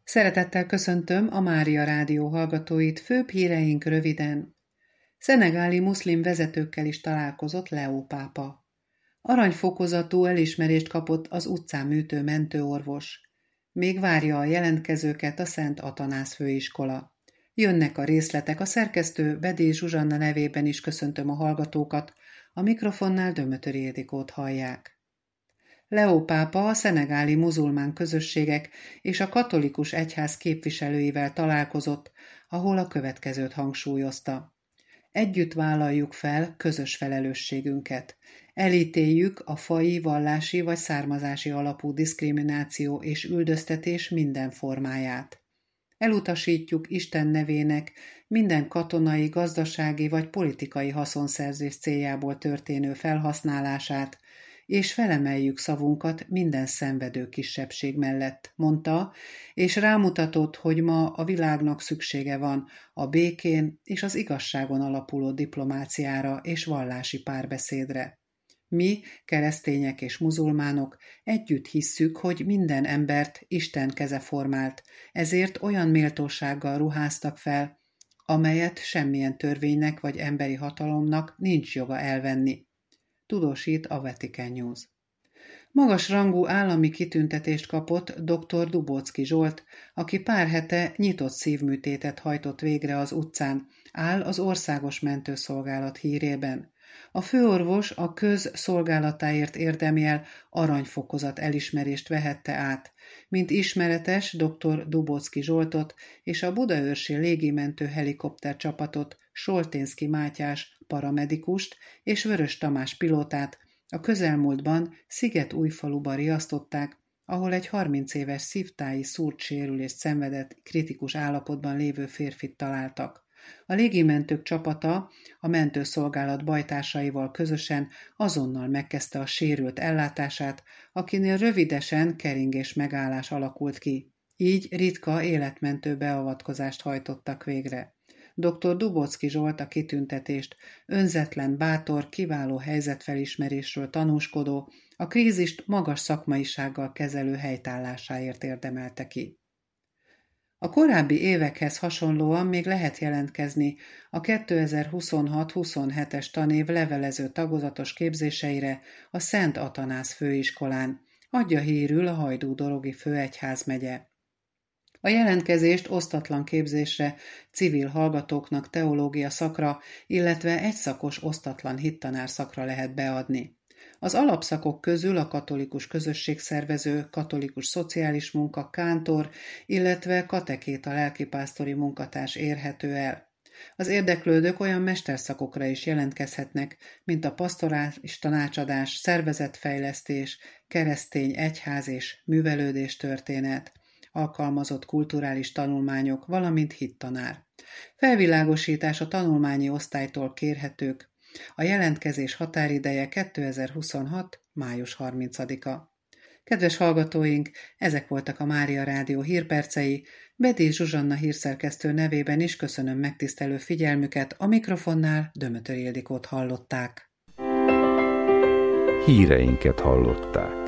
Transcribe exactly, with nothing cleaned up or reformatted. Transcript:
Szeretettel köszöntöm a Mária Rádió hallgatóit, főbb híreink röviden. Szenegáli muszlim vezetőkkel is találkozott Leó pápa. Aranyfokozatú elismerést kapott az utcán műtő mentőorvos. Még várja a jelentkezőket a Szent Atanász főiskola. Jönnek a részletek, a szerkesztő Bedély Zsuzsanna nevében is köszöntöm a hallgatókat, a mikrofonnál Dömötöri Ildikót hallják. Leó pápa a szenegáli muzulmán közösségek és a katolikus egyház képviselőivel találkozott, ahol a következőt hangsúlyozta. Együtt vállaljuk fel közös felelősségünket. Elítéljük a faji, vallási vagy származási alapú diszkrimináció és üldöztetés minden formáját. Elutasítjuk Isten nevének minden katonai, gazdasági vagy politikai haszonszerzés céljából történő felhasználását, és felemeljük szavunkat minden szenvedő kisebbség mellett, mondta, és rámutatott, hogy ma a világnak szüksége van a békén és az igazságon alapuló diplomáciára és vallási párbeszédre. Mi, keresztények és muzulmánok együtt hisszük, hogy minden embert Isten keze formált, ezért olyan méltósággal ruháztak fel, amelyet semmilyen törvénynek vagy emberi hatalomnak nincs joga elvenni. Tudósít a Vatican News. Magas rangú állami kitüntetést kapott dr. Dubóczky Zsolt, aki pár hete nyitott szívműtétet hajtott végre az utcán, áll az Országos Mentőszolgálat hírében. A főorvos a közszolgálatáért érdemjel aranyfokozat elismerést vehette át. Mint ismeretes, dr. Dubóczky Zsoltot és a budaörsi légimentő helikopter csapatot, Solténszky Mátyás paramedikust és Vörös Tamás pilótát a közelmúltban Szigetújfaluba riasztották, ahol egy harminc éves szívtáji szúrtsérülést szenvedett kritikus állapotban lévő férfit találtak. A légimentők csapata a mentőszolgálat bajtársaival közösen azonnal megkezdte a sérült ellátását, akinél rövidesen keringés megállás alakult ki. Így ritka életmentő beavatkozást hajtottak végre. dr. Dubóczky Zsolt a kitüntetést önzetlen, bátor, kiváló helyzetfelismerésről tanúskodó, a krízist magas szakmaisággal kezelő helytállásáért érdemelte ki. A korábbi évekhez hasonlóan még lehet jelentkezni a kétezer-huszonhat-huszonhetes tanév levelező tagozatos képzéseire a Szent Atanász főiskolán, adja hírül a Hajdú-Dorogi főegyházmegye. A jelentkezést osztatlan képzésre, civil hallgatóknak teológia szakra, illetve egyszakos osztatlan hittanár szakra lehet beadni. Az alapszakok közül a katolikus közösségszervező, katolikus szociális munka, kántor, illetve katekéta lelkipásztori munkatárs érhető el. Az érdeklődők olyan mesterszakokra is jelentkezhetnek, mint a pastorális tanácsadás, szervezetfejlesztés, keresztény egyház és művelődés történet, alkalmazott kulturális tanulmányok, valamint hittanár. Felvilágosítás a tanulmányi osztálytól kérhetők. A jelentkezés határideje kétezer-huszonhat. május harmincadika. Kedves hallgatóink, ezek voltak a Mária Rádió hírpercei. Bedély Zsuzsanna hírszerkesztő nevében is köszönöm megtisztelő figyelmüket, a mikrofonnál Dömötöri Ildikót hallották. Híreinket hallották.